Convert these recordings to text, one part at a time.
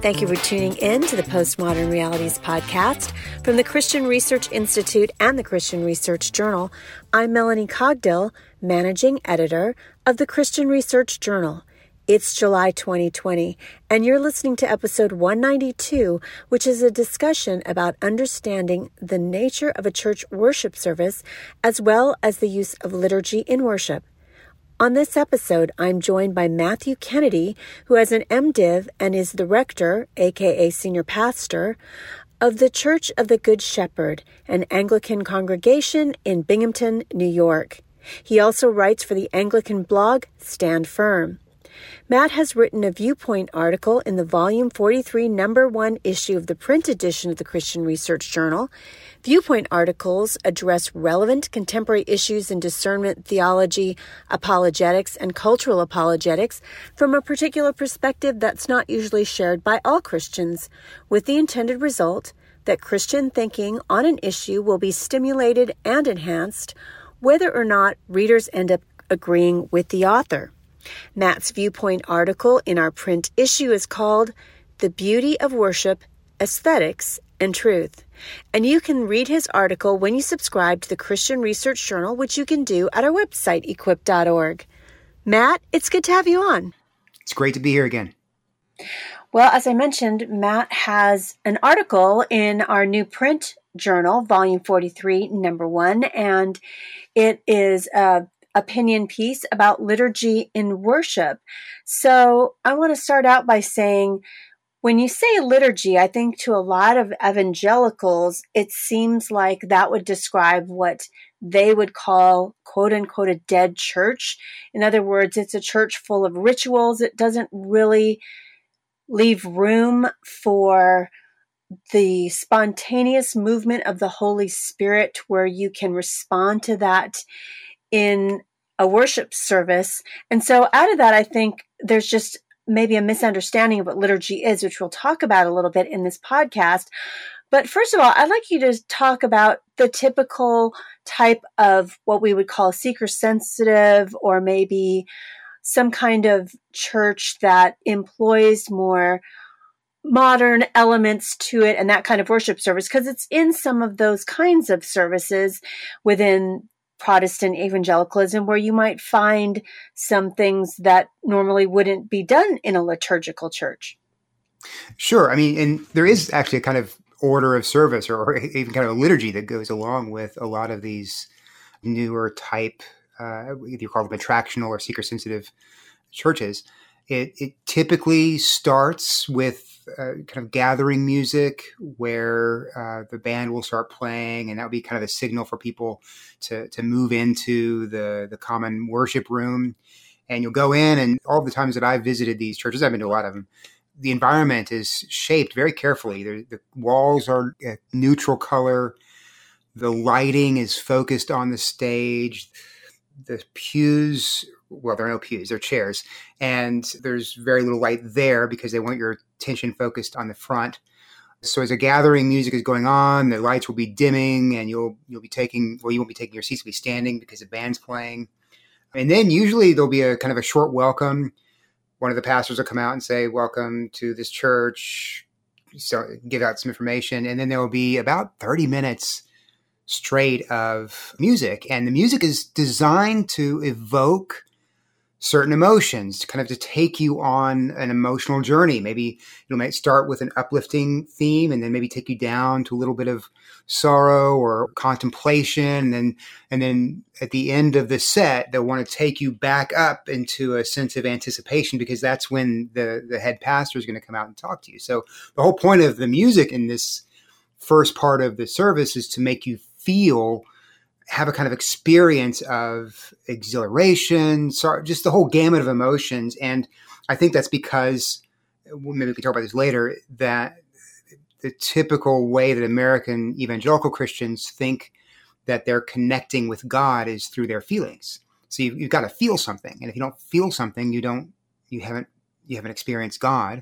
Thank you for tuning in to the Postmodern Realities podcast from the Christian Research Institute and the Christian Research Journal. I'm Melanie Cogdill, managing editor of the Christian Research Journal. It's July 2020, and you're listening to episode 192, which is a discussion about understanding the nature of a church worship service, as well as the use of liturgy in worship. On this episode, I'm joined by Matthew Kennedy, who has an MDiv and is the rector, aka senior pastor, of the Church of the Good Shepherd, an Anglican congregation in Binghamton, New York. He also writes for the Anglican blog Stand Firm. Matt has written a Viewpoint article in the Volume 43, Number 1 issue of the print edition of the Christian Research Journal. Viewpoint articles address relevant contemporary issues in discernment, theology, apologetics, and cultural apologetics from a particular perspective that's not usually shared by all Christians, with the intended result that Christian thinking on an issue will be stimulated and enhanced, whether or not readers end up agreeing with the author. Matt's Viewpoint article in our print issue is called The Beauty of Worship, Aesthetics, and Truth. And you can read his article when you subscribe to the Christian Research Journal, which you can do at our website, equip.org. Matt, it's good to have you on. It's great to be here again. Well, as I mentioned, Matt has an article in our new print journal, Volume 43, Number 1, and it is a opinion piece about liturgy in worship. So I want to start out by saying, when you say liturgy, I think to a lot of evangelicals, it seems like that would describe what they would call, quote unquote, a dead church. In other words, it's a church full of rituals. It doesn't really leave room for the spontaneous movement of the Holy Spirit where you can respond to that in a worship service. And so out of that, I think there's just maybe a misunderstanding of what liturgy is, which we'll talk about a little bit in this podcast. But first of all, I'd like you to talk about the typical type of what we would call seeker-sensitive, or maybe some kind of church that employs more modern elements to it and that kind of worship service, because it's in some of those kinds of services within Protestant evangelicalism where you might find some things that normally wouldn't be done in a liturgical church. Sure. I mean, and there is actually a kind of order of service or even kind of a liturgy that goes along with a lot of these newer type, either you call them attractional or seeker-sensitive churches. It typically starts with kind of gathering music where the band will start playing, and that would be kind of a signal for people to move into the common worship room. And you'll go in, and all the times that I've visited these churches, I've been to a lot of them, the environment is shaped very carefully. The walls are a neutral color. The lighting is focused on the stage. The pews, well, there are no pews, they're chairs. And there's very little light there because they want your attention focused on the front. So as a gathering music is going on, the lights will be dimming and you'll be taking, well, you won't be taking your seats, you'll be standing because the band's playing. And then usually there'll be a kind of a short welcome. One of the pastors will come out and say, welcome to this church, so give out some information. And then there will be about 30 minutes straight of music. And the music is designed to evoke certain emotions, kind of to take you on an emotional journey. Maybe you might start with an uplifting theme and then maybe take you down to a little bit of sorrow or contemplation. And then at the end of the set, they'll want to take you back up into a sense of anticipation because that's when the head pastor is going to come out and talk to you. So the whole point of the music in this first part of the service is to make you have a kind of experience of exhilaration, just the whole gamut of emotions. And I think that's because, maybe we can talk about this later, that the typical way that American evangelical Christians think that they're connecting with God is through their feelings. So you've got to feel something. And if you don't feel something, you haven't experienced God.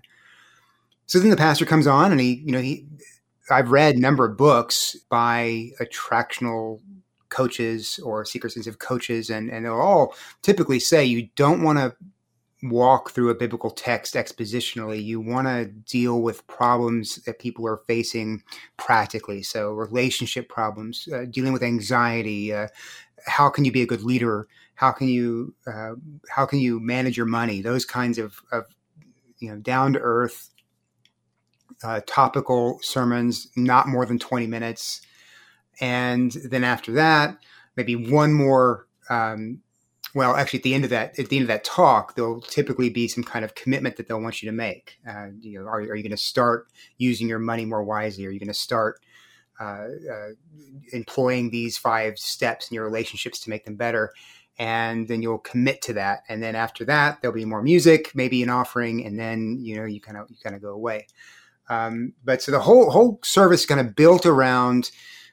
So then the pastor comes on and I've read a number of books by attractional coaches or seeker-sensitive coaches, and they'll all typically say you don't want to walk through a biblical text expositionally. You want to deal with problems that people are facing practically. So relationship problems, dealing with anxiety. How can you be a good leader? How can you manage your money? Those kinds of down to earth, topical sermons, not more than 20 minutes. And then after that, maybe one more. Actually, at the end of that talk, there'll typically be some kind of commitment that they'll want you to make. Are you going to start using your money more wisely? Are you going to start employing these 5 steps in your relationships to make them better? And then you'll commit to that. And then after that, there'll be more music, maybe an offering, and then you kind of go away. But so the whole service is kind of built around.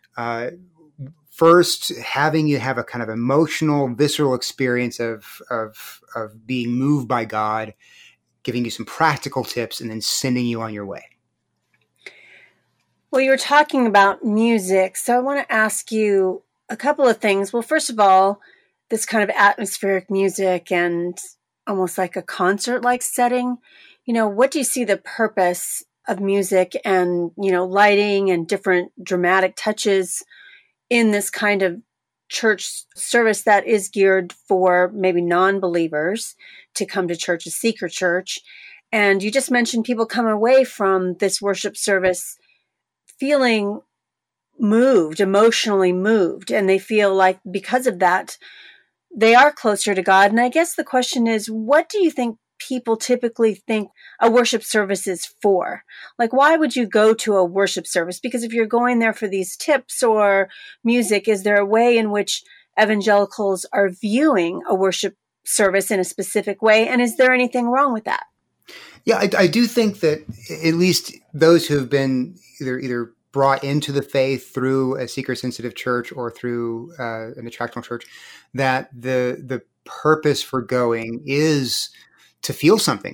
First, having you have a kind of emotional, visceral experience of being moved by God, giving you some practical tips, and then sending you on your way. Well, you were talking about music, so I want to ask you a couple of things. Well, first of all, this kind of atmospheric music and almost like a concert-like setting, what do you see the purpose of music and, lighting and different dramatic touches in this kind of church service that is geared for maybe non-believers to come to church, a seeker church? And you just mentioned people come away from this worship service feeling moved, emotionally moved, and they feel like because of that, they are closer to God. And I guess the question is, what do you think people typically think a worship service is for? Like, why would you go to a worship service? Because if you're going there for these tips or music, is there a way in which evangelicals are viewing a worship service in a specific way? And is there anything wrong with that? Yeah, I do think that at least those who have been either brought into the faith through a seeker-sensitive church or through an attractional church, that the purpose for going is to feel something.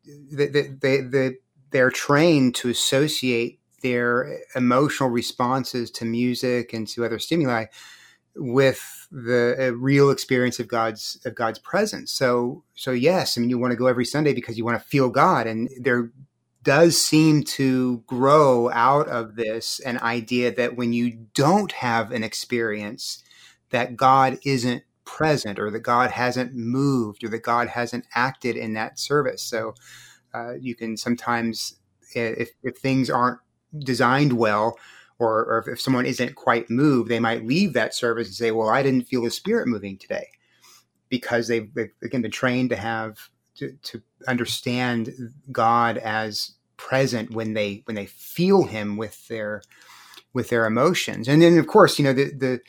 They're trained to associate their emotional responses to music and to other stimuli with the real experience of God's presence. So yes, I mean, you want to go every Sunday because you want to feel God, and there does seem to grow out of this an idea that when you don't have an experience, that God isn't present, or that God hasn't moved, or that God hasn't acted in that service. So you can sometimes, if things aren't designed well, or if someone isn't quite moved, they might leave that service and say, well, I didn't feel the Spirit moving today, because they've again been trained to understand God as present when they feel Him with their emotions. And then, of course, the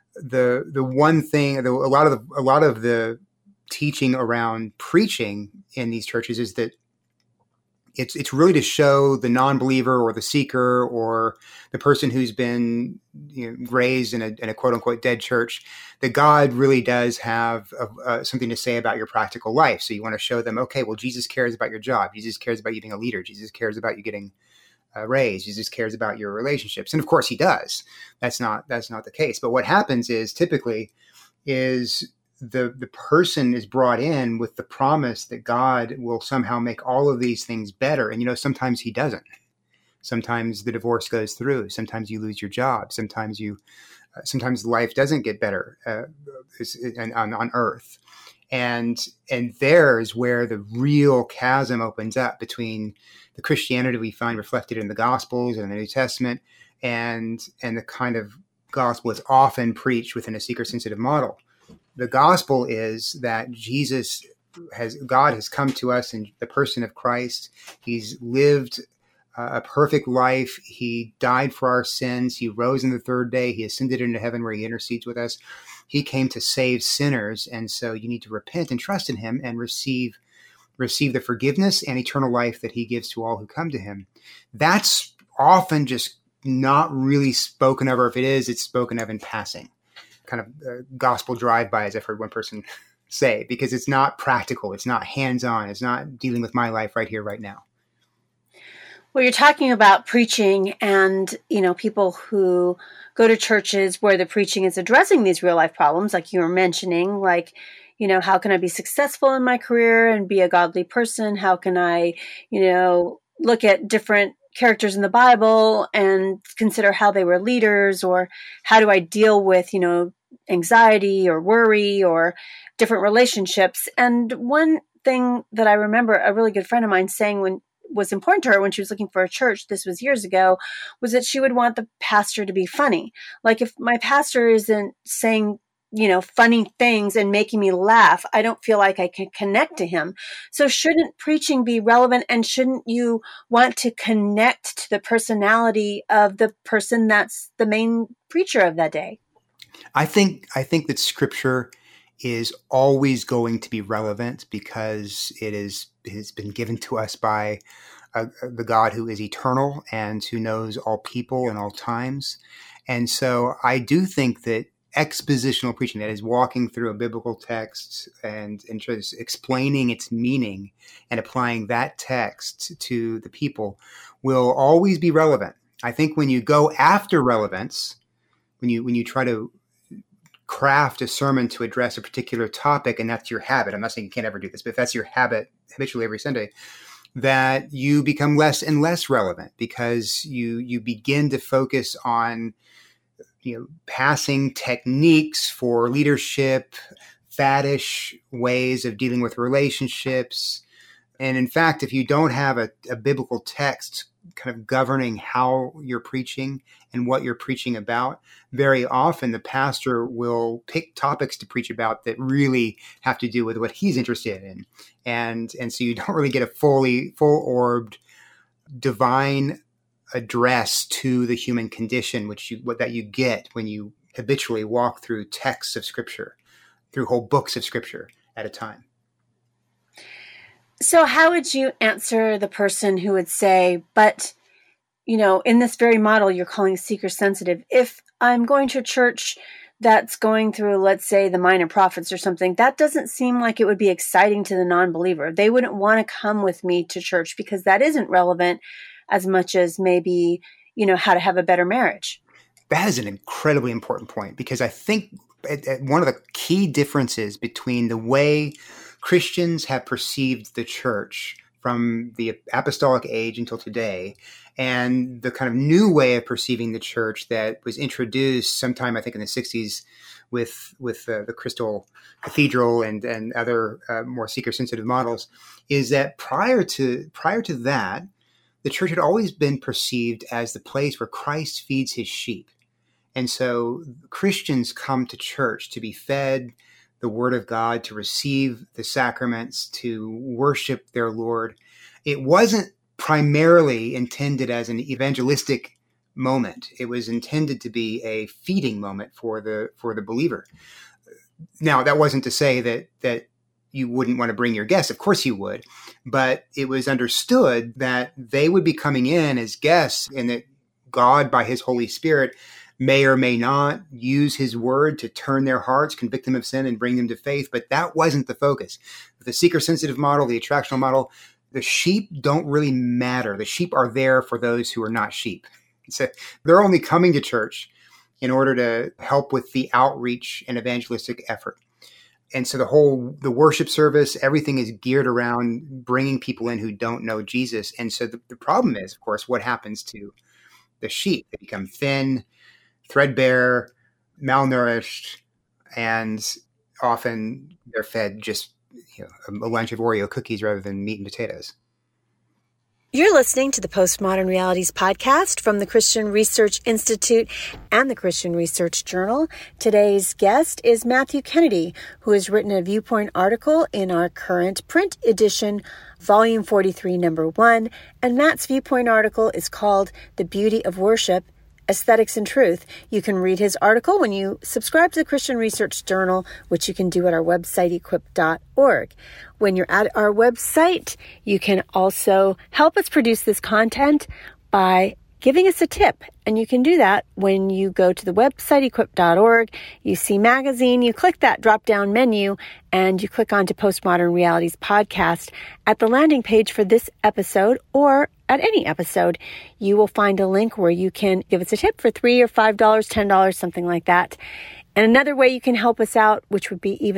one thing, a lot of the teaching around preaching in these churches is that it's really to show the non-believer or the seeker or the person who's been raised in a quote unquote dead church that God really does have something to say about your practical life. So you want to show them, okay, well, Jesus cares about your job. Jesus cares about you being a leader. Jesus cares about you getting raised. Jesus cares about your relationships. And of course he does. That's not the case. But what happens is typically is the person is brought in with the promise that God will somehow make all of these things better. And, sometimes he doesn't. Sometimes the divorce goes through. Sometimes you lose your job. Sometimes life doesn't get better on earth. And there's where the real chasm opens up between the Christianity we find reflected in the Gospels and the New Testament and the kind of gospel that's often preached within a seeker-sensitive model. The gospel is that God has come to us in the person of Christ. He's lived a perfect life. He died for our sins. He rose on the third day. He ascended into heaven where he intercedes with us. He came to save sinners. And so you need to repent and trust in him and receive the forgiveness and eternal life that he gives to all who come to him. That's often just not really spoken of, or if it is, it's spoken of in passing. Kind of gospel drive-by, as I've heard one person say, because it's not practical. It's not hands-on. It's not dealing with my life right here, right now. Well, you're talking about preaching and, people who go to churches where the preaching is addressing these real life problems, like you were mentioning, like, how can I be successful in my career and be a godly person? How can I, look at different characters in the Bible and consider how they were leaders, or how do I deal with, anxiety or worry or different relationships? And one thing that I remember a really good friend of mine saying was important to her when she was looking for a church, this was years ago, was that she would want the pastor to be funny. Like, if my pastor isn't saying, funny things and making me laugh, I don't feel like I can connect to him. So shouldn't preaching be relevant, and shouldn't you want to connect to the personality of the person that's the main preacher of that day? I think that Scripture is always going to be relevant because it has been given to us by the God who is eternal and who knows all people and all times. And so I do think that expositional preaching, that is walking through a biblical text and just explaining its meaning and applying that text to the people, will always be relevant. I think when you go after relevance, when you try to craft a sermon to address a particular topic, and that's your habit, I'm not saying you can't ever do this, but if that's your habit habitually every Sunday, that you become less and less relevant because you begin to focus on passing techniques for leadership, faddish ways of dealing with relationships. And in fact, if you don't have a biblical text kind of governing how you're preaching and what you're preaching about, very often the pastor will pick topics to preach about that really have to do with what he's interested in. And so you don't really get a full-orbed divine address to the human condition, that you get when you habitually walk through texts of Scripture, through whole books of Scripture at a time. So how would you answer the person who would say, but, in this very model you're calling seeker sensitive, if I'm going to a church that's going through, let's say, the Minor Prophets or something, that doesn't seem like it would be exciting to the non-believer. They wouldn't want to come with me to church because that isn't relevant as much as maybe, how to have a better marriage. That is an incredibly important point, because I think one of the key differences between the way Christians have perceived the church from the apostolic age until today and the kind of new way of perceiving the church that was introduced sometime, I think, in the 60s with the Crystal Cathedral and other more seeker-sensitive models, is that prior to that, the church had always been perceived as the place where Christ feeds his sheep. And so Christians come to church to be fed the Word of God, to receive the sacraments, to worship their Lord. It wasn't primarily intended as an evangelistic moment. It was intended to be a feeding moment for the believer. Now, that wasn't to say that you wouldn't want to bring your guests. Of course you would. But it was understood that they would be coming in as guests, and that God, by his Holy Spirit, may or may not use his word to turn their hearts, convict them of sin, and bring them to faith. But that wasn't the focus. The seeker-sensitive model, the attractional model, the sheep don't really matter. The sheep are there for those who are not sheep. So they're only coming to church in order to help with the outreach and evangelistic effort. And so the worship service, everything is geared around bringing people in who don't know Jesus. And so the problem is, of course, what happens to the sheep? They become thin, threadbare, malnourished, and often they're fed just a lunch of Oreo cookies rather than meat and potatoes. You're listening to the Postmodern Realities podcast from the Christian Research Institute and the Christian Research Journal. Today's guest is Matthew Kennedy, who has written a Viewpoint article in our current print edition, Volume 43, Number 1. And Matt's Viewpoint article is called The Beauty of Worship, Aesthetics and Truth. You can read his article when you subscribe to the Christian Research Journal, which you can do at our website, equip.org. When you're at our website, you can also help us produce this content by giving us a tip. And you can do that when you go to the website, equip.org. You see magazine, you click that drop-down menu, and you click onto Postmodern Realities podcast. At the landing page for this episode, or at any episode, you will find a link where you can give us a tip for $3 or $5, $10, something like that. And another way you can help us out, which would be even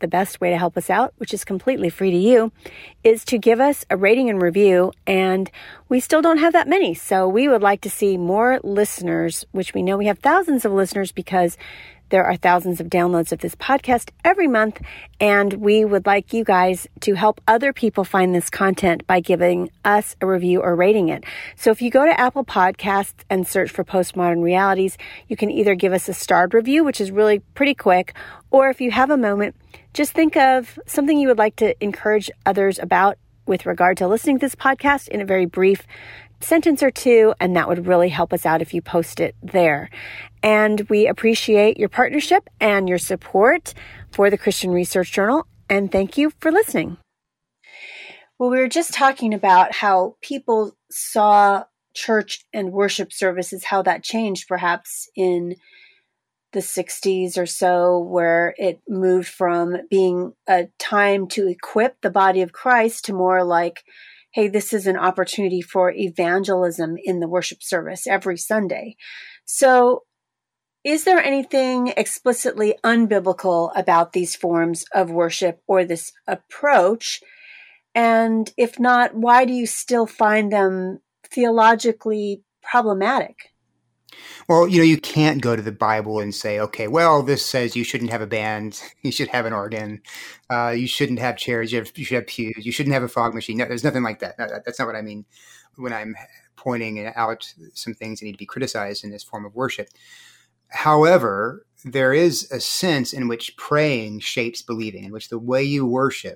the best way to help us out, which is completely free to you, is to give us a rating and review. And we still don't have that many. So we would like to see more listeners, which we know we have thousands of listeners because there are thousands of downloads of this podcast every month, and we would like you guys to help other people find this content by giving us a review or rating it. So if you go to Apple Podcasts and search for Postmodern Realities, you can either give us a starred review, which is really pretty quick, or if you have a moment, just think of something you would like to encourage others about with regard to listening to this podcast in a very brief sentence or two, and that would really help us out if you post it there. And we appreciate your partnership and your support for the Christian Research Journal, and thank you for listening. Well, we were just talking about how people saw church and worship services, how that changed perhaps in the 60s or so, where it moved from being a time to equip the body of Christ to more like, hey, this is an opportunity for evangelism in the worship service every Sunday. So is there anything explicitly unbiblical about these forms of worship or this approach? And if not, why do you still find them theologically problematic? Well, you can't go to the Bible and say, okay, well, this says you shouldn't have a band, you should have an organ, you shouldn't have chairs, you should have pews, you shouldn't have a fog machine. No, there's nothing like that. No, that's not what I mean when I'm pointing out some things that need to be criticized in this form of worship. However, there is a sense in which praying shapes believing, in which the way you worship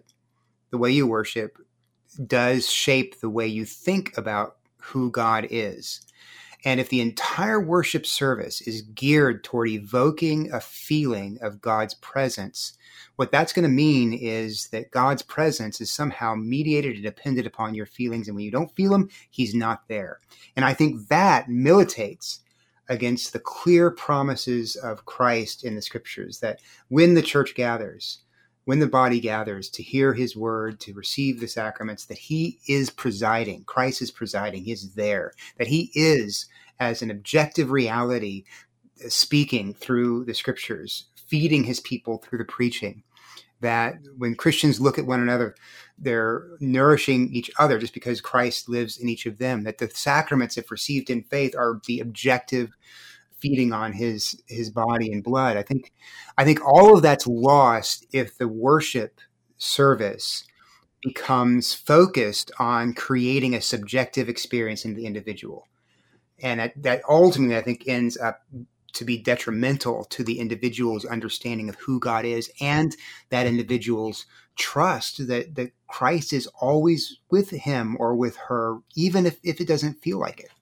does shape the way you think about who God is. And if the entire worship service is geared toward evoking a feeling of God's presence, what that's going to mean is that God's presence is somehow mediated and dependent upon your feelings. And when you don't feel him, he's not there. And I think that militates against the clear promises of Christ in the scriptures, that when the church gathers, when the body gathers to hear his word, to receive the sacraments, that he is presiding, Christ is presiding, he is there, that he is, as an objective reality, speaking through the scriptures, feeding his people through the preaching, that when Christians look at one another, they're nourishing each other just because Christ lives in each of them, that the sacraments, if received in faith, are the objective feeding on his body and blood. I think all of that's lost if the worship service becomes focused on creating a subjective experience in the individual. And that ultimately, I think, ends up to be detrimental to the individual's understanding of who God is and that individual's trust that Christ is always with him or with her, even if it doesn't feel like it.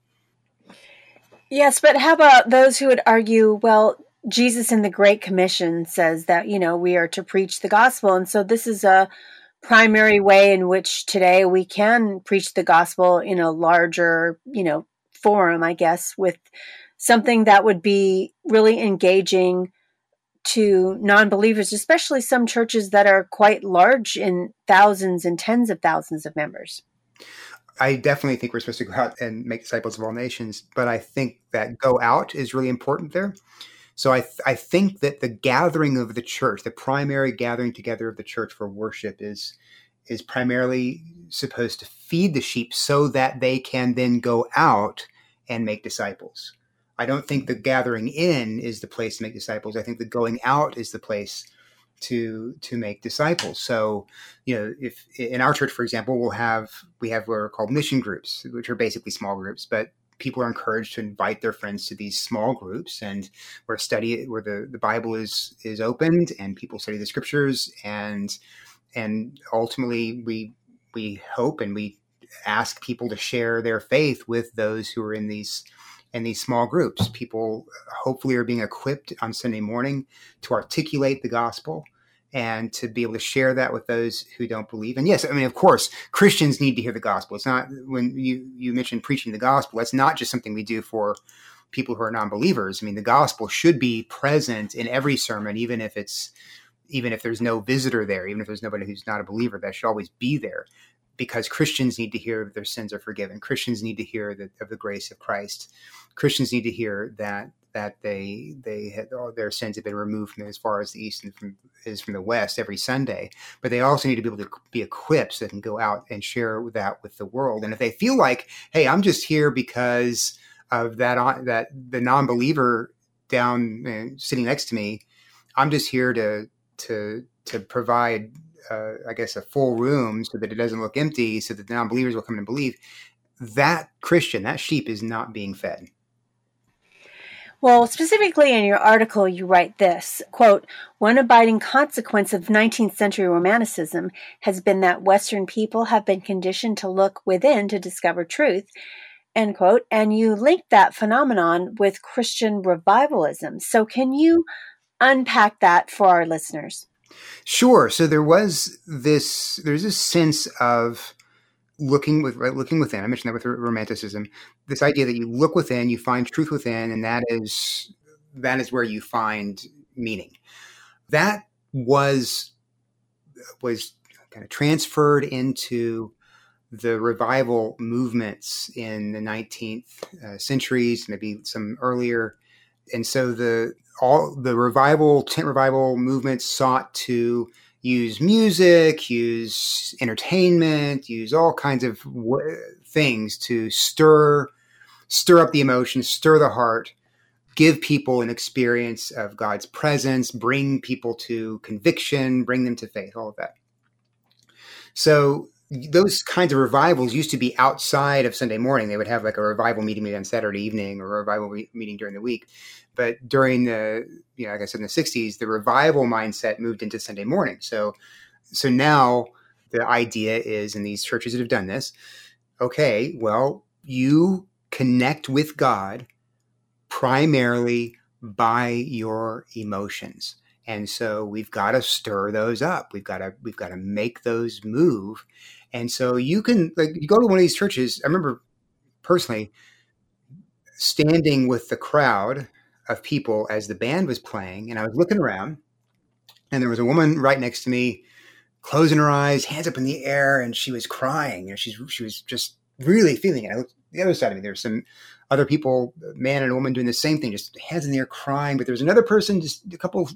Yes, but how about those who would argue, well, Jesus in the Great Commission says that, we are to preach the gospel. And so this is a primary way in which today we can preach the gospel in a larger, forum, I guess, with something that would be really engaging to non-believers, especially some churches that are quite large in thousands and tens of thousands of members. I definitely think we're supposed to go out and make disciples of all nations, but I think that go out is really important there. So I think that the gathering of the church, the primary gathering together of the church for worship is primarily supposed to feed the sheep so that they can then go out and make disciples. I don't think the gathering in is the place to make disciples. I think the going out is the place to make disciples. So, if in our church, for example, we have what are called mission groups, which are basically small groups, but people are encouraged to invite their friends to these small groups, and where the Bible is opened and people study the scriptures, and ultimately we hope and we ask people to share their faith with those who are in these small groups. People hopefully are being equipped on Sunday morning to articulate the gospel and to be able to share that with those who don't believe. And yes, I mean, of course, Christians need to hear the gospel. It's not, when you mentioned preaching the gospel, that's not just something we do for people who are non-believers. I mean, the gospel should be present in every sermon, even if there's no visitor there, even if there's nobody who's not a believer, that should always be there. Because Christians need to hear that their sins are forgiven. Christians need to hear of the grace of Christ. Christians need to hear that that they had all their sins have been removed from as far as the east and from the west every Sunday. But they also need to be able to be equipped so they can go out and share that with the world. And if they feel like, hey, I'm just here because of that the non-believer down sitting next to me, I'm just here to provide, I guess, a full room so that it doesn't look empty, so that the non-believers will come and believe. That Christian, that sheep is not being fed. Well, specifically in your article, you write this, quote, "One abiding consequence of 19th century Romanticism has been that Western people have been conditioned to look within to discover truth," end quote. And you link that phenomenon with Christian revivalism. So can you unpack that for our listeners? Sure. So there's this sense of looking within. I mentioned that with Romanticism, this idea that you look within, you find truth within, and that is where you find meaning. That was kind of transferred into the revival movements in the 19th centuries, maybe some earlier. And so the tent revival movements sought to use music, use entertainment, use all kinds of things to stir up the emotions, stir the heart, give people an experience of God's presence, bring people to conviction, bring them to faith, all of that. So those kinds of revivals used to be outside of Sunday morning. They would have like a revival meeting on Saturday evening or a revival meeting during the week. But during the, like I said, in the 60s, the revival mindset moved into Sunday morning. So now the idea is, in these churches that have done this, okay, well, you connect with God primarily by your emotions. And so we've got to stir those up. We've got to make those move. And so you can, you go to one of these churches. I remember personally standing with the crowd of people as the band was playing, and I was looking around, and there was a woman right next to me, closing her eyes, hands up in the air, and she was crying. She was just really feeling it. I looked the other side of me. There were some other people, a man and a woman, doing the same thing, just hands in the air, crying. But there was another person, just a couple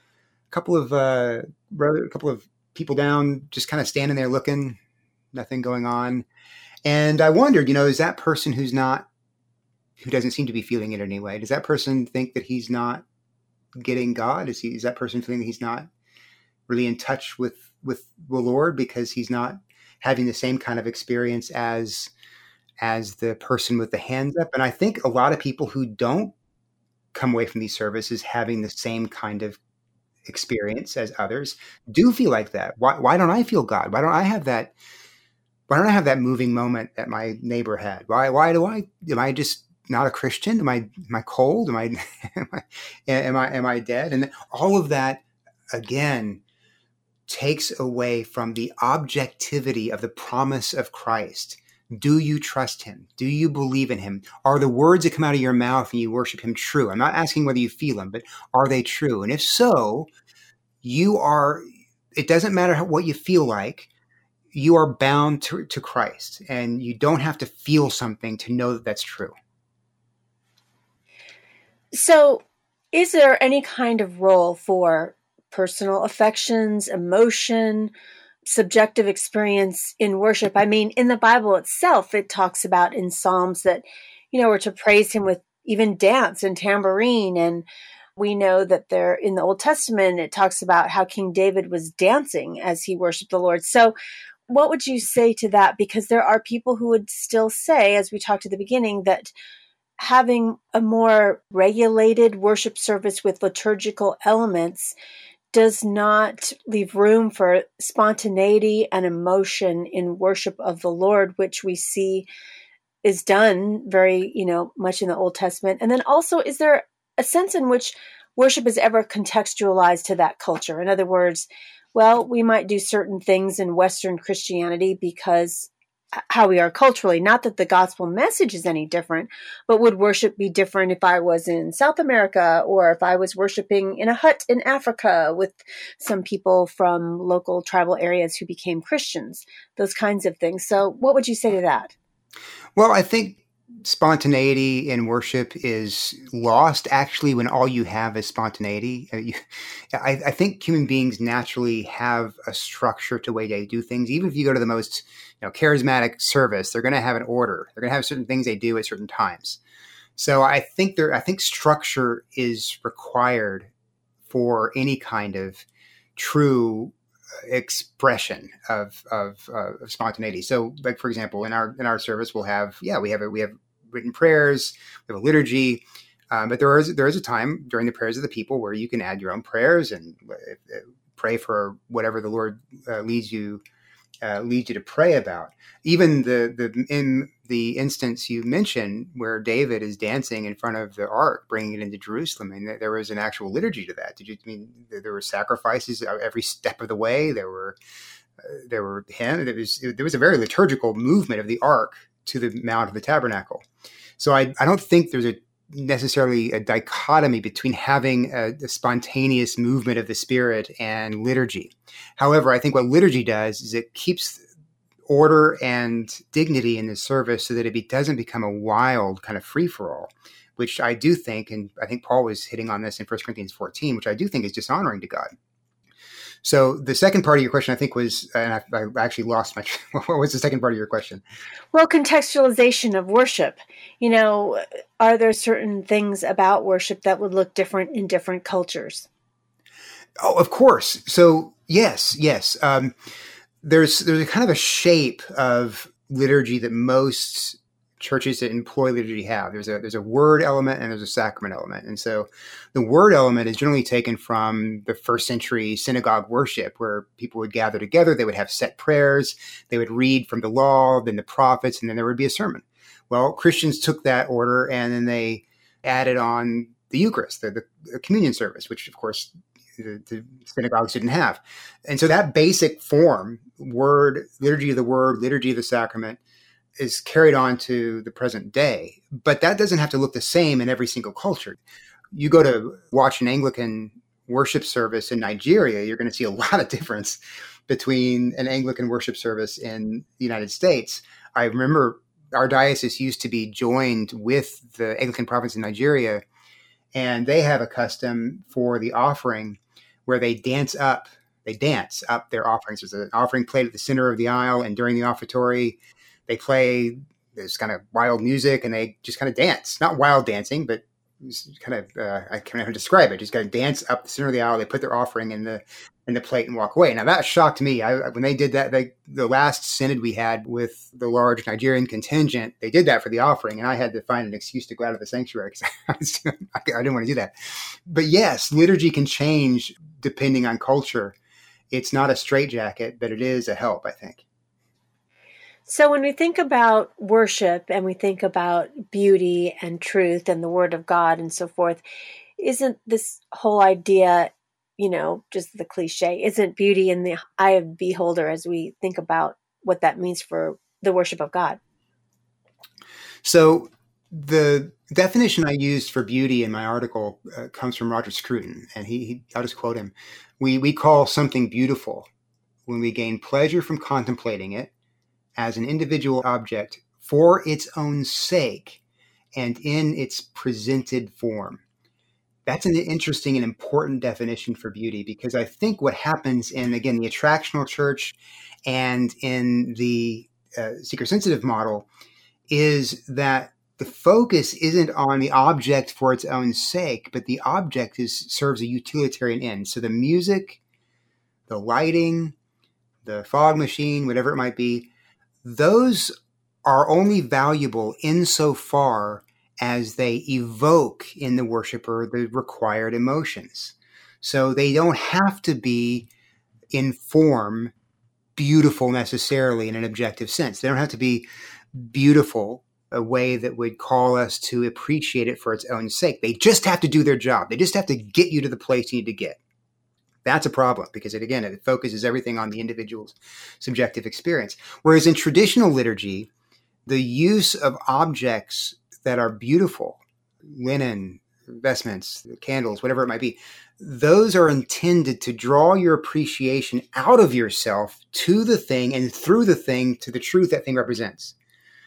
of people down, just kind of standing there looking, nothing going on. And I wondered, is that person who doesn't seem to be feeling it anyway, does that person think that he's not getting God? Is that person feeling that he's not really in touch with the Lord because he's not having the same kind of experience as the person with the hands up? And I think a lot of people who don't come away from these services having the same kind of experience as others do feel like that. Why don't I feel God? Why don't I have that moving moment that my neighbor had? Am I just not a Christian? Am I cold? Am I dead? And all of that again takes away from the objectivity of the promise of Christ. Do you trust him? Do you believe in him? Are the words that come out of your mouth and you worship him true? I'm not asking whether you feel them, but are they true? And if so, it doesn't matter what you feel like, you are bound to Christ, and you don't have to feel something to know that that's true. So is there any kind of role for personal affections, emotion, subjective experience in worship? I mean, in the Bible itself, it talks about in Psalms that, we're to praise him with even dance and tambourine. And we know that there in the Old Testament, it talks about how King David was dancing as he worshiped the Lord. So what would you say to that? Because there are people who would still say, as we talked at the beginning, that having a more regulated worship service with liturgical elements does not leave room for spontaneity and emotion in worship of the Lord, which we see is done very, much in the Old Testament. And then also, is there a sense in which worship is ever contextualized to that culture? In other words, well, we might do certain things in Western Christianity because how we are culturally, not that the gospel message is any different, but would worship be different if I was in South America or if I was worshiping in a hut in Africa with some people from local tribal areas who became Christians, those kinds of things. So what would you say to that? Well, I think spontaneity in worship is lost actually when all you have is spontaneity. I think human beings naturally have a structure to the way they do things. Even if you go to the most charismatic service, they're going to have an order. They're going to have certain things they do at certain times. So I think structure is required for any kind of true expression of spontaneity. So, like for example, in our service, we have written prayers, we have a liturgy, but there is a time during the prayers of the people where you can add your own prayers and pray for whatever the Lord leads you to pray about. Even in the instance you mentioned where David is dancing in front of the ark, bringing it into Jerusalem, and there was an actual liturgy to that. There were sacrifices every step of the way? There were hymns. There was a very liturgical movement of the ark to the Mount of the Tabernacle. So I don't think there's necessarily a dichotomy between having a spontaneous movement of the Spirit and liturgy. However, I think what liturgy does is it keeps order and dignity in the service so that it doesn't become a wild kind of free-for-all, which I do think, and I think Paul was hitting on this in 1 Corinthians 14, which I do think is dishonoring to God. So the second part of your question, I think, was, and I actually lost my, what was the second part of your question? Well, contextualization of worship. Are there certain things about worship that would look different in different cultures? Oh, of course. So yes. There's a kind of a shape of liturgy that most churches that employ liturgy have. There's a word element and there's a sacrament element. And so the word element is generally taken from the first century synagogue worship, where people would gather together, they would have set prayers, they would read from the law, then the prophets, and then there would be a sermon. Well, Christians took that order and then they added on the Eucharist, the communion service, which of course the synagogues didn't have. And so that basic form, liturgy of the word, liturgy of the sacrament, is carried on to the present day. But that doesn't have to look the same in every single culture. You go to watch an Anglican worship service in Nigeria, you're going to see a lot of difference between an Anglican worship service in the United States. I remember our diocese used to be joined with the Anglican province in Nigeria, and they have a custom for the offering where they dance up their offerings. There's an offering plate at the center of the aisle, and during the offertory, they play this kind of wild music and they just kind of dance. Not wild dancing, but kind of, I can't even describe it. Just kind of dance up the center of the aisle. They put their offering in the plate and walk away. Now that shocked me. When they did that, the last synod we had with the large Nigerian contingent, they did that for the offering, and I had to find an excuse to go out of the sanctuary because I didn't want to do that. But yes, liturgy can change depending on culture. It's not a straitjacket, but it is a help, I think. So when we think about worship and we think about beauty and truth and the Word of God and so forth, isn't this whole idea, just the cliche, isn't beauty in the eye of the beholder as we think about what that means for the worship of God? So the definition I used for beauty in my article comes from Roger Scruton, and I'll just quote him. We call something beautiful when we gain pleasure from contemplating it as an individual object for its own sake and in its presented form. That's an interesting and important definition for beauty, because I think what happens in, again, the attractional church and in the seeker-sensitive model is that the focus isn't on the object for its own sake, but the object serves a utilitarian end. So the music, the lighting, the fog machine, whatever it might be, those are only valuable insofar as they evoke in the worshiper the required emotions. So they don't have to be in form beautiful necessarily in an objective sense. They don't have to be beautiful a way that would call us to appreciate it for its own sake. They just have to do their job. They just have to get you to the place you need to get. That's a problem because it focuses everything on the individual's subjective experience. Whereas in traditional liturgy, the use of objects that are beautiful, linen, vestments, candles, whatever it might be, those are intended to draw your appreciation out of yourself to the thing and through the thing to the truth that thing represents.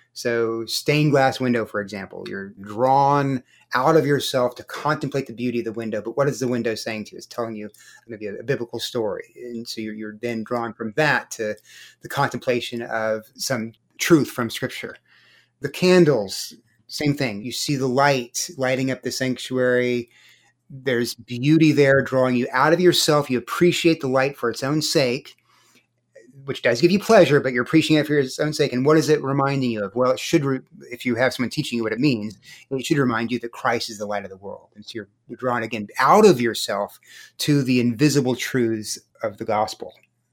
So stained glass window, for example, you're drawn out of yourself to contemplate the beauty of the window. But what is the window saying to you? It's telling you maybe a biblical story. And so you're then drawn from that to the contemplation of some truth from Scripture. The candles, same thing. You see the light lighting up the sanctuary. There's beauty there drawing you out of yourself. You appreciate the light for its own sake, which does give you pleasure, but you're appreciating it for its own sake. And what is it reminding you of? Well, it should, if you have someone teaching you what it means, it should remind you that Christ is the light of the world. And so you're drawn again out of yourself to the invisible truths of the gospel.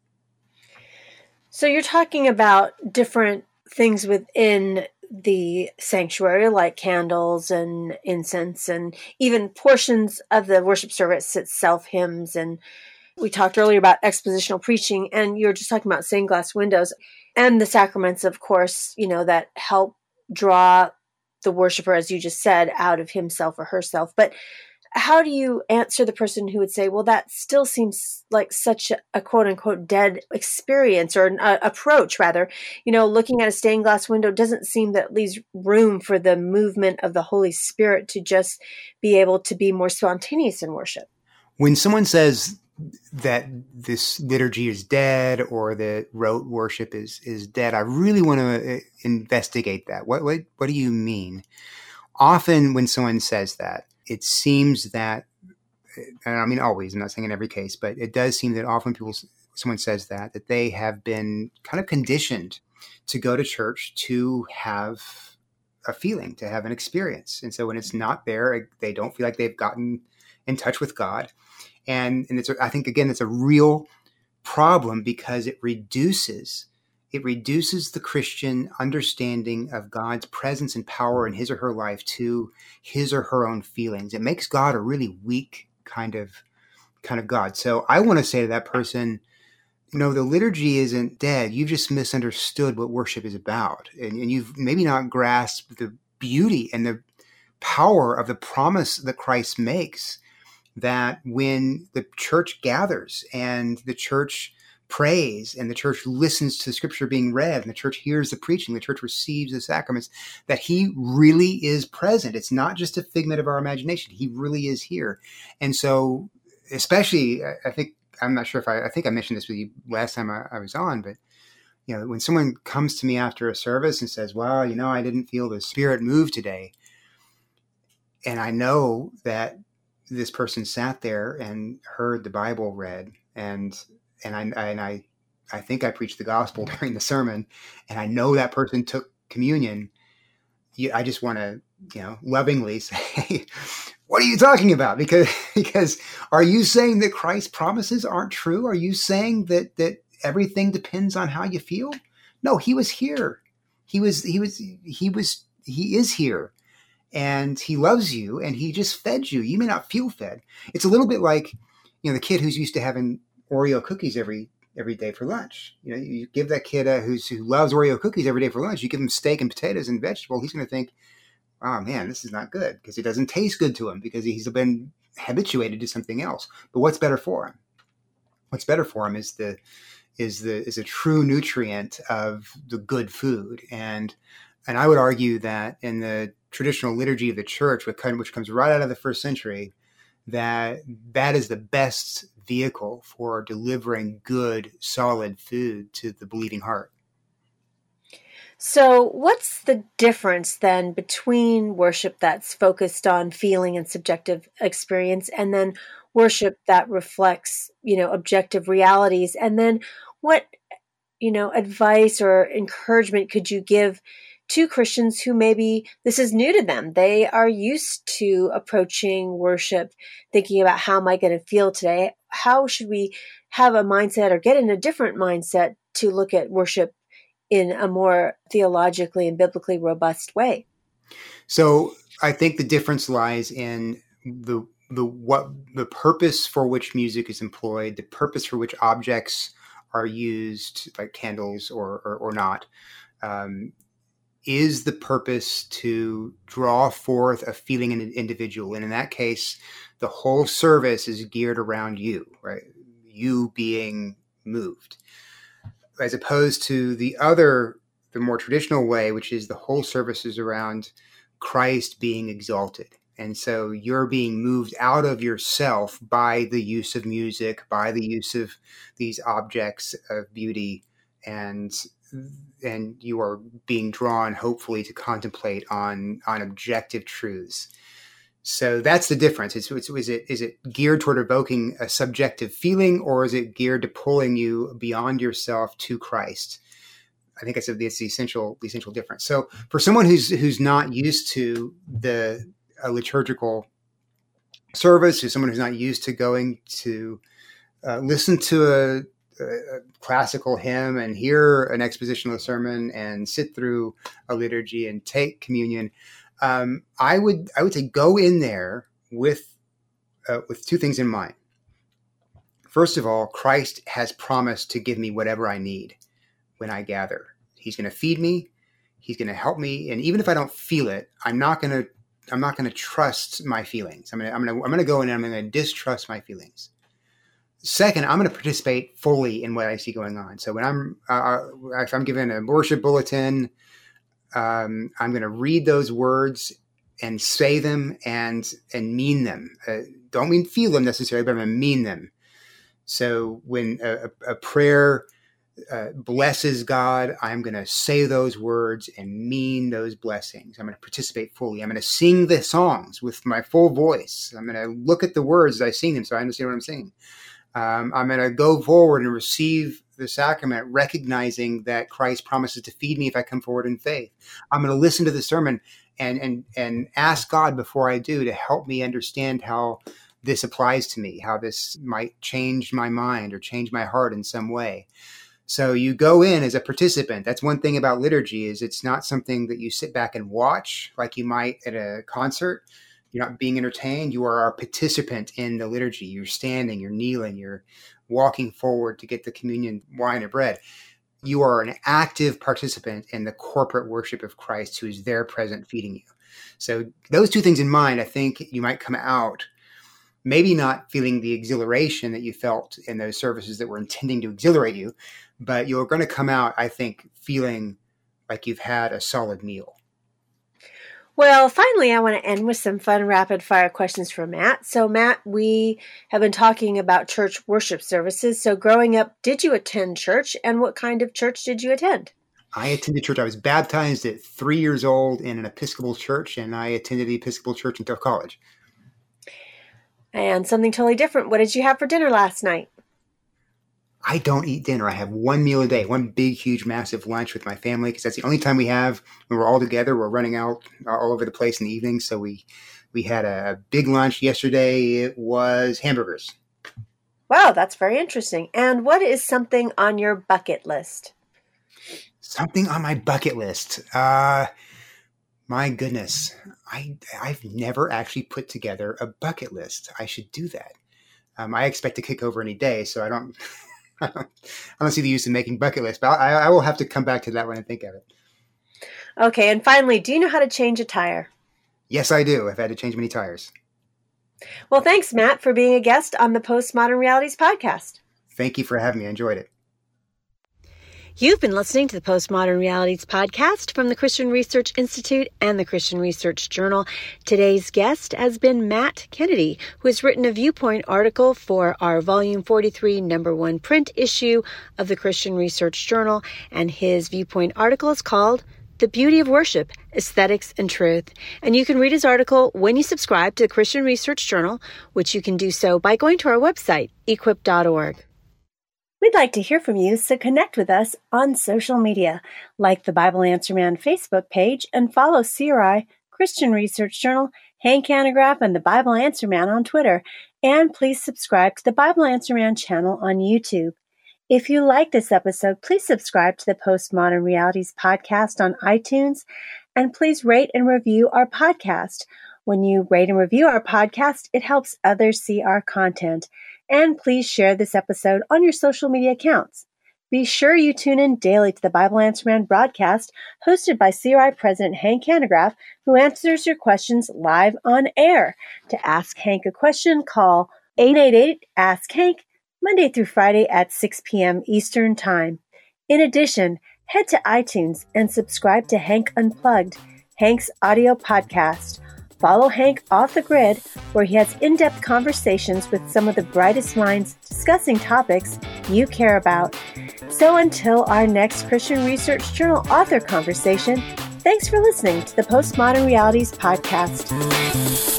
So you're talking about different things within the sanctuary, like candles and incense, and even portions of the worship service itself, hymns. And we talked earlier about expositional preaching, and you're just talking about stained glass windows and the sacraments, of course, that help draw the worshiper, as you just said, out of himself or herself. But how do you answer the person who would say, well, that still seems like such a quote unquote dead experience, or an approach rather, looking at a stained glass window doesn't seem that leaves room for the movement of the Holy Spirit to just be able to be more spontaneous in worship? When someone says that this liturgy is dead or that rote worship is dead, I really want to investigate that. What do you mean? Often when someone says that, it seems that, and I mean always, I'm not saying in every case, but it does seem that often someone says that they have been kind of conditioned to go to church to have a feeling, to have an experience. And so when it's not there, they don't feel like they've gotten in touch with God. And I think, again, it's a real problem because it reduces the Christian understanding of God's presence and power in his or her life to his or her own feelings. It makes God a really weak kind of God. So I want to say to that person, the liturgy isn't dead. You've just misunderstood what worship is about. And you've maybe not grasped the beauty and the power of the promise that Christ makes, that when the church gathers and the church prays and the church listens to the Scripture being read and the church hears the preaching, the church receives the sacraments, that he really is present. It's not just a figment of our imagination. He really is here. And so, especially, I think I mentioned this with you last time I was on, but when someone comes to me after a service and says, well, I didn't feel the Spirit move today. And I know that this person sat there and heard the Bible read, and I think I preached the gospel during the sermon, and I know that person took communion. I just want to, lovingly say, what are you talking about? Because are you saying that Christ's promises aren't true? Are you saying that everything depends on how you feel? No, he was here. He is here. And he loves you, and he just fed you. You may not feel fed. It's a little bit like, the kid who's used to having Oreo cookies every day for lunch. You give that kid who loves Oreo cookies every day for lunch, you give him steak and potatoes and vegetable, he's going to think, oh man, this is not good, because it doesn't taste good to him, because he's been habituated to something else. But what's better for him? What's better for him is a true nutrient of the good food. And I would argue that in the traditional liturgy of the church, which comes right out of the first century, that is the best vehicle for delivering good, solid food to the believing heart. So what's the difference then between worship that's focused on feeling and subjective experience, and then worship that reflects, objective realities? And then what, advice or encouragement could you give to Christians who maybe this is new to them? They are used to approaching worship, thinking about, how am I going to feel today? How should we have a mindset or get in a different mindset to look at worship in a more theologically and biblically robust way? So I think the difference lies in the purpose for which music is employed, the purpose for which objects are used, like candles or not. Is the purpose to draw forth a feeling in an individual? And in that case, the whole service is geared around you, right? You being moved, as opposed to the other the more traditional way, which is the whole service is around Christ being exalted. And so you're being moved out of yourself by the use of music, by the use of these objects of beauty, and you are being drawn, hopefully, to contemplate on objective truths. So that's the difference. Is it geared toward evoking a subjective feeling, or is it geared to pulling you beyond yourself to Christ? I think it's the essential difference. So for someone who's not used to a liturgical service, who's someone who's not used to going to listen to a classical hymn and hear an expositional sermon and sit through a liturgy and take communion, I would say go in there with two things in mind. First of all, Christ has promised to give me whatever I need when I gather. He's going to feed me. He's going to help me, and even if I don't feel it, I'm not going to trust my feelings. I'm going to go in and I'm going to distrust my feelings. Second, I'm going to participate fully in what I see going on. So when if I'm given a worship bulletin, I'm going to read those words and say them and mean them. Don't mean feel them necessarily, but I'm going to mean them. So when a prayer blesses God, I'm going to say those words and mean those blessings. I'm going to participate fully. I'm going to sing the songs with my full voice. I'm going to look at the words as I sing them so I understand what I'm singing. I'm going to go forward and receive the sacrament, recognizing that Christ promises to feed me if I come forward in faith. I'm going to listen to the sermon and ask God before I do to help me understand how this applies to me, how this might change my mind or change my heart in some way. So you go in as a participant. That's one thing about liturgy, is it's not something that you sit back and watch like you might at a concert. You're not being entertained. You are a participant in the liturgy. You're standing, you're kneeling, you're walking forward to get the communion wine or bread. You are an active participant in the corporate worship of Christ, who is there present feeding you. So those two things in mind, I think you might come out maybe not feeling the exhilaration that you felt in those services that were intending to exhilarate you, but you're going to come out, I think, feeling like you've had a solid meal. Well, finally, I want to end with some fun rapid fire questions for Matt. So, Matt, we have been talking about church worship services. So growing up, did you attend church, and what kind of church did you attend? I attended church. I was baptized at 3 years old in an Episcopal church, and I attended the Episcopal church until college. And something totally different. What did you have for dinner last night? I don't eat dinner. I have one meal a day, one big, huge, massive lunch with my family, because that's the only time we have when we're all together. We're running out all over the place in the evening. So we had a big lunch yesterday. It was hamburgers. Wow, that's very interesting. And what is something on your bucket list? Something on my bucket list. My goodness. I've never actually put together a bucket list. I should do that. I expect to kick over any day, so I don't see the use in making bucket lists, but I will have to come back to that when I think of it. Okay, and finally, do you know how to change a tire? Yes, I do. I've had to change many tires. Well, thanks, Matt, for being a guest on the Postmodern Realities podcast. Thank you for having me. I enjoyed it. You've been listening to the Postmodern Realities podcast from the Christian Research Institute and the Christian Research Journal. Today's guest has been Matt Kennedy, who has written a viewpoint article for our Volume 43, number 1 print issue of the Christian Research Journal, and his viewpoint article is called The Beauty of Worship, Aesthetics and Truth. And you can read his article when you subscribe to the Christian Research Journal, which you can do so by going to our website, equip.org. We'd like to hear from you, so connect with us on social media. Like the Bible Answer Man Facebook page and follow CRI, Christian Research Journal, Hank Hanegraaff, and the Bible Answer Man on Twitter. And please subscribe to the Bible Answer Man channel on YouTube. If you like this episode, please subscribe to the Postmodern Realities podcast on iTunes, and please rate and review our podcast. When you rate and review our podcast, it helps others see our content. And please share this episode on your social media accounts. Be sure you tune in daily to the Bible Answer Man broadcast hosted by CRI President Hank Hanegraaff, who answers your questions live on air. To ask Hank a question, call 888-ASK-HANK, Monday through Friday at 6 p.m. Eastern Time. In addition, head to iTunes and subscribe to Hank Unplugged, Hank's audio podcast. Follow Hank off the grid, where he has in-depth conversations with some of the brightest minds discussing topics you care about. So until our next Christian Research Journal author conversation, thanks for listening to the Postmodern Realities podcast.